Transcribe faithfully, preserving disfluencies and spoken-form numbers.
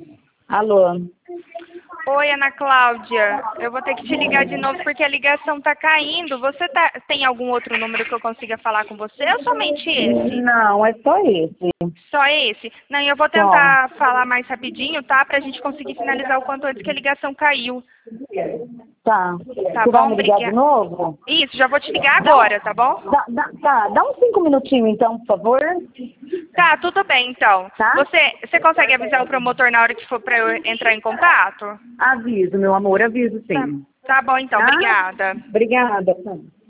Alô? Oi, Ana Cláudia. Eu vou ter que te ligar de novo porque a ligação tá caindo. Você tá, tem algum outro número que eu consiga falar com você ou somente esse? Não, é só esse. Só esse? Não, eu vou Só. tentar falar mais rapidinho, tá? Pra gente conseguir finalizar o quanto antes que a ligação caiu. Tá. Tá Você vai bom? me ligar de Obrigada. novo? Isso, já vou te ligar Dá agora, tá um, bom? dá, dá, tá, dá uns cinco minutinhos então, por favor. Tá, tudo bem então. Tá? Você, você consegue avisar o promotor na hora que for pra eu entrar em contato? Aviso, meu amor, aviso Tá, sim. tá bom então, Tá? obrigada. Obrigada.